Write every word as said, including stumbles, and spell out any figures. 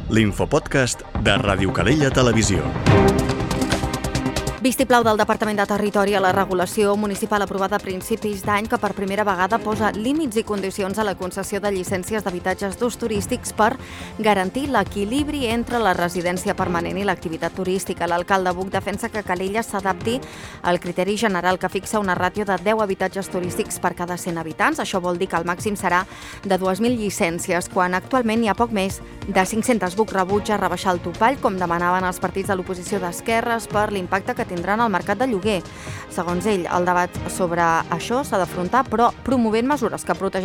l'infopodcast de Ràdio Calella Televisió. Vistiplau del Departament de Territori a la regulació municipal aprovada a principis d'any que per primera vegada posa límits i condicions a la concessió de llicències d'habitatges d'ús turístics per garantir l'equilibri entre la residència permanent i l'activitat turística. L'alcalde Buch defensa que Calella s'adapti al criteri general que fixa una ràtio de deu habitatges turístics per cada cent habitants. Això vol dir que el màxim serà de dues mil llicències, quan actualment hi ha poc més de cinc-centes. Buch rebutja rebaixar el topall, com demanaven els partits de l'oposició d'esquerres, per l'impacte que tindran al mercat de lloguer. Segons ell, el debat sobre això s'ha d'afrontar, però promovent mesures que protegeixen